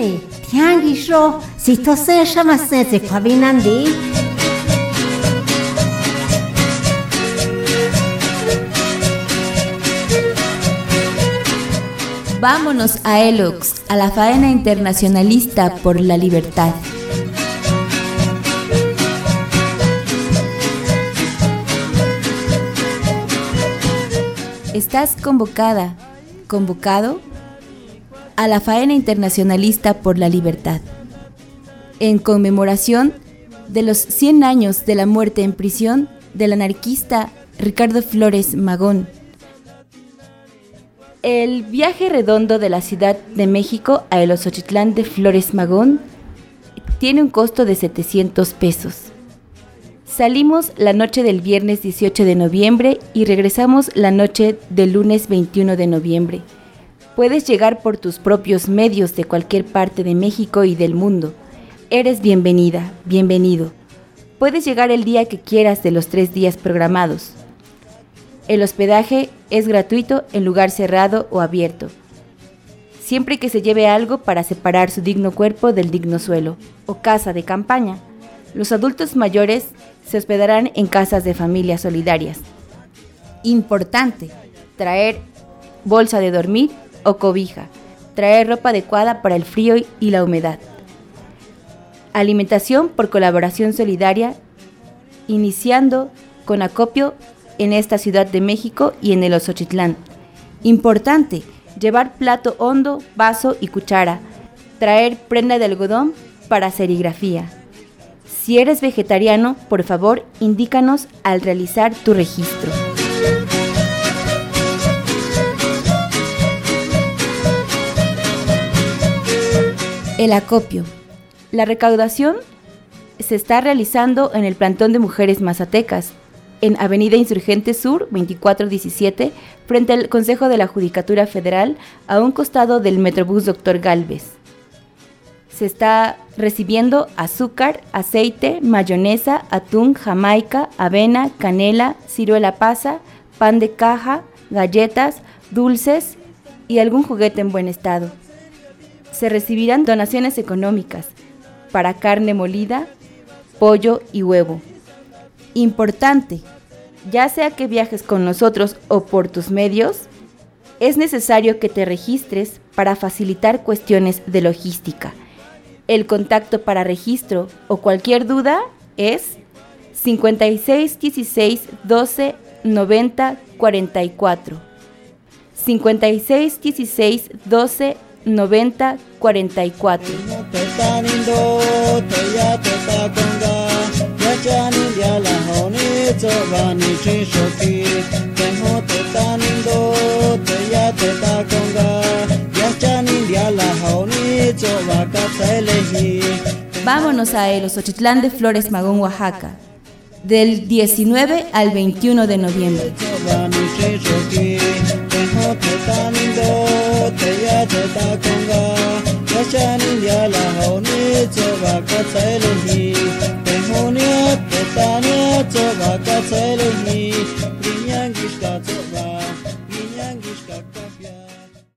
呢，听你说是托生什么生这块面难的。 Vámonos a Elox, a la faena internacionalista por la libertad. Estás convocada, convocado a la faena internacionalista por la libertad, en conmemoración de los 100 años de la muerte en prisión del anarquista Ricardo Flores Magón. El viaje redondo de la Ciudad de México a Eloxochitlán de Flores Magón tiene un costo de 700 pesos. Salimos la noche del viernes 18 de noviembre y regresamos la noche del lunes 21 de noviembre. Puedes llegar por tus propios medios de cualquier parte de México y del mundo. Eres bienvenida, bienvenido. Puedes llegar el día que quieras de los 3 días programados. El hospedaje es gratuito en lugar cerrado o abierto, siempre que se lleve algo para separar su digno cuerpo del digno suelo, o casa de campaña. Los adultos mayores se hospedarán en casas de familias solidarias. Importante, traer bolsa de dormir o cobija, traer ropa adecuada para el frío y la humedad. Alimentación por colaboración solidaria, iniciando con acopio en esta Ciudad de México y en Eloxochitlán. Importante, llevar plato hondo, vaso y cuchara, traer prenda de algodón para serigrafía. Si eres vegetariano, por favor, indícanos al realizar tu registro. El acopio. La recaudación se está realizando en el Plantón de Mujeres Mazatecas, en Avenida Insurgente Sur 2417, frente al Consejo de la Judicatura Federal, a un costado del Metrobús Dr. Gálvez. Se está recibiendo azúcar, aceite, mayonesa, atún, jamaica, avena, canela, ciruela pasa, pan de caja, galletas, dulces y algún juguete en buen estado. Se recibirán donaciones económicas para carne molida, pollo y huevo. Importante, ya sea que viajes con nosotros o por tus medios, es necesario que te registres para facilitar cuestiones de logística. El contacto para registro o cualquier duda es 56 16 12 90 44. 56 16 12 90 44. Vámonos a Eloxochitlán de Flores Magón, Oaxaca, del 19 al 21 de noviembre. Te